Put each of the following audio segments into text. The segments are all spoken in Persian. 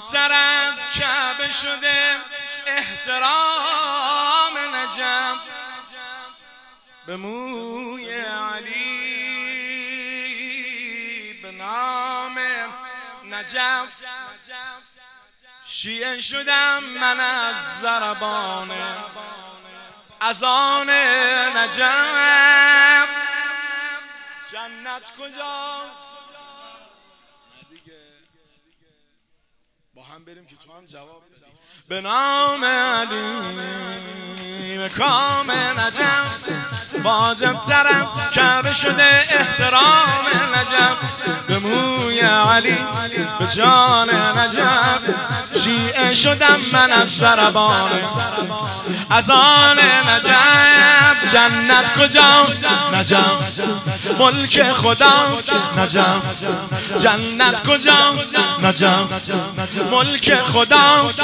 تر از کعبه شده احترام نجف به موی علی به نام نجف شیعه شدم من از ضربان اذان نجف جنت کجاست با هم بریم که تو هم جواب بدی به نام علی مقام نجف واجب ترم کعبه شده احترام نجف به موی علی به جان نجف شیعه شدم من از ضربان اذان نجف جنت کجاست نجف ملک خداست نجف جنت کجاست نجف ملک خداست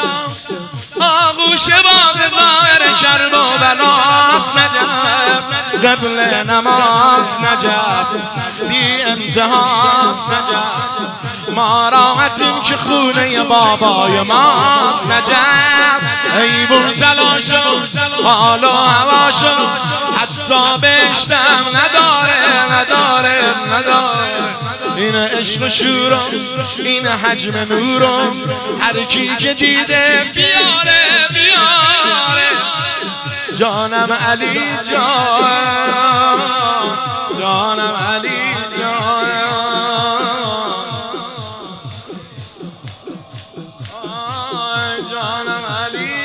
آغوش باز ظاهر کرب و بلاست نجف قبل نماز نجف بی انتهاست نجف ما راحتیم که خونه بابای ماست نجف ای مبتلا شو حال و هوا شو حتی بهشتم نداره این عشق و شورم این حجم نورم هر کی که دیده بیاره جانم علی جانم علی جانم علی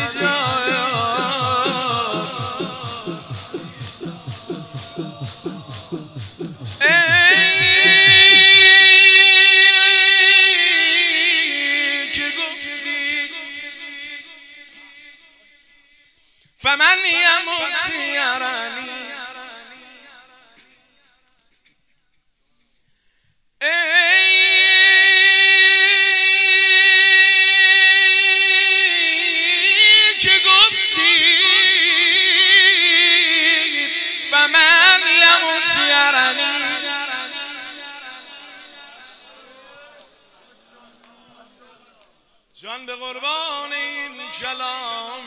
فمن یموت یرانی که گفتی فمن یموت یرانی جان به قربان این کلام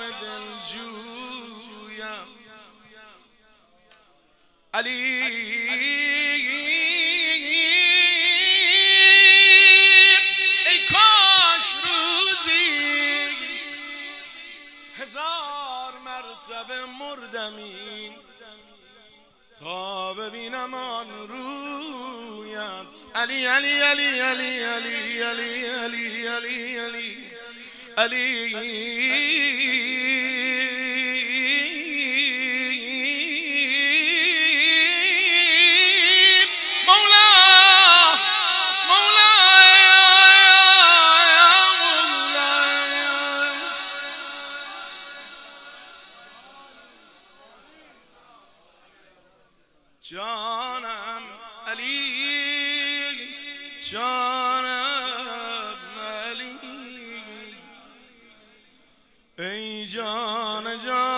دلجویم علی ای کاش روزی 1000 مرتبه مردمی تا ببینم آن رویت علی علی علی علی علی علی علی علی علی جانم علی جانم علی ای جانم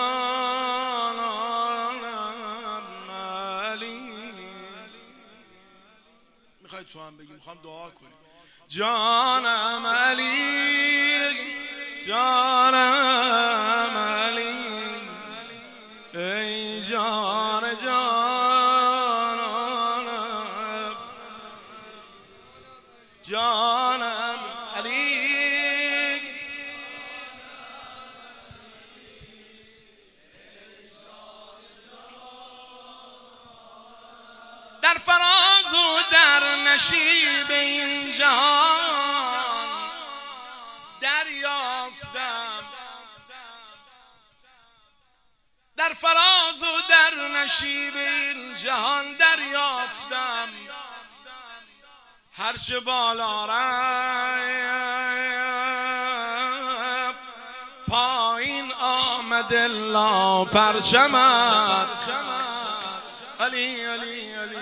علی میخوای تو هم بگی میخوام دعا کنیم جانم علی جانم علی ای جانم جانم علی در فراز و در نشیب این جهان دریافتم در فراز و در نشیب این جهان دریافتم هر چه بالا رفت پایین آمد الا پرچمت علی علی علی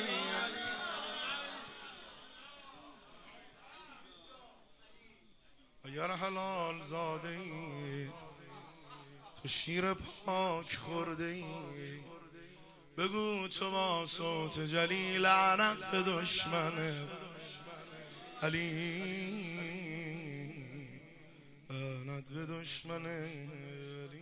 اگر حلال زاده ای تو شیر پاک خورده ای بگو تو با صوت جلی لعنت به دشمنه علی به دشمن